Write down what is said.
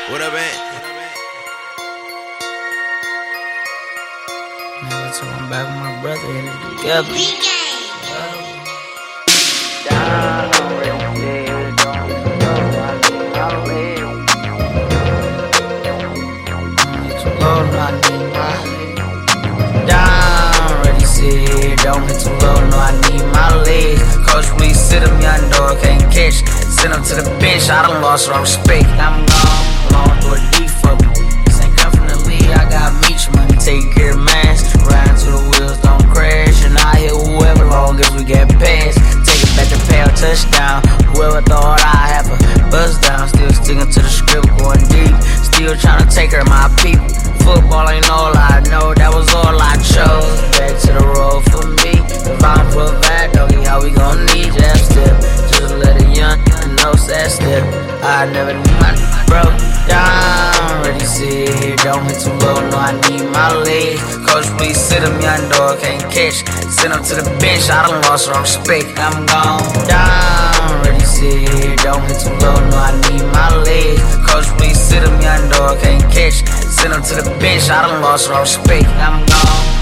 What up, man? Never talking back with my brother in it together. Already said, don't hit too low, no, I need my legs. Coach, please sit him, young dog, can't catch. Send him to the bench, I done lost my respect. I'm gone, long through a deep for me. This ain't come from the league, I got meat money, take care of mans. Riding till the wheels don't crash, and I hit whoever long as we get past. Take it back to pay a touchdown. Whoever thought I have a buzz down, still sticking to the script, going deep. Still trying to take her my people. Football ain't all I know, that was all I chose. Back to the road for me. If I'm provide, doggy, how we gon' need jab step? Just let a young know that step. I never knew my bro down. Already said, don't hit too low, no, I need my legs. Coach, please sit him, young dog, can't catch. Send him to the bench, I done lost my respect. I'm gone down. Already said, don't hit too low, no, I need my legs. Coach, please sit him, young dog, can't catch. Send him to the bench, I done lost my respect. I'm gone.